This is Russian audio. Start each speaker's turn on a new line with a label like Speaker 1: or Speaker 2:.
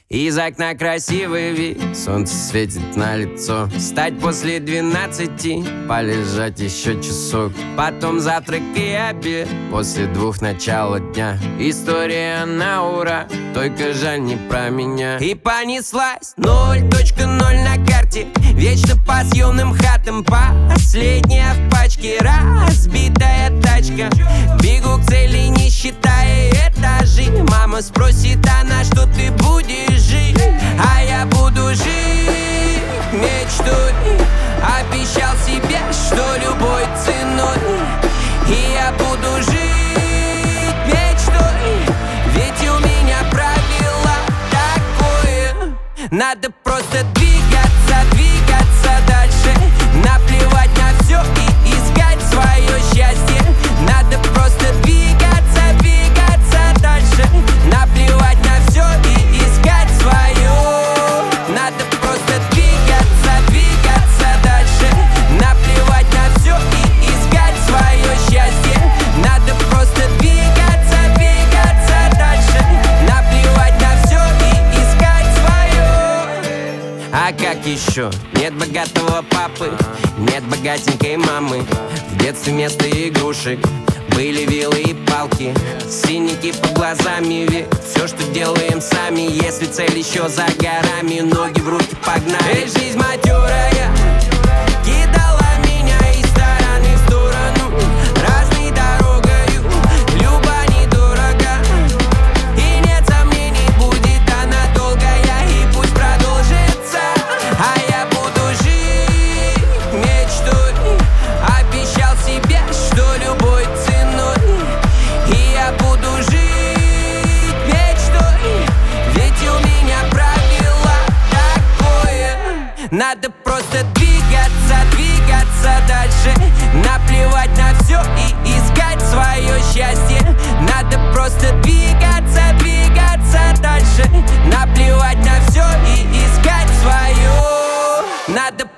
Speaker 1: Из окна красивый вид, солнце светит на лицо. Встать после 12, полежать еще часок. Потом завтрак и обед, после 2 начала дня. История на ура, только жаль не про меня. И понеслась 0.0 на карте, вечно по съемным хатам. Последняя в пачке, разбитая тачка. Бегу к цели, не считая этажей. Мама спросит, а на что ты будешь жить? А я буду жить мечтой. Обещал себе, что любой ценой. И я буду жить мечтой, ведь у меня правило такое: надо просто двигаться, двигаться дальше. Наплевать на все и искать свое счастье. Надо просто двигаться, двигаться дальше. Наплевать на все и искать свое. Надо просто двигаться, двигаться дальше. Наплевать на все и искать свое счастье. Надо просто двигаться, двигаться дальше. Наплевать на все и искать свое. А как еще? Нет богатого папы, нет богатенькой мамы. В детстве вместо игрушек были вилы и палки, синяки под глазами, ведь все, что делаем сами. Если цель еще за горами, ноги в руки погнали. Эй, жизнь матерая кидала меня из стороны в сторону, разной дорогою, люба недорого. И нет сомнений, будет она долгая, и пусть продолжится. А я буду жить мечтой. Обещал себе, что любой ценой. И я буду жить мечтой, ведь у меня правило такое: надо просто двигаться, двигаться дальше. Наплевать на все и искать свое счастье. Надо просто двигаться, двигаться дальше. Наплевать на все и искать свое. Надо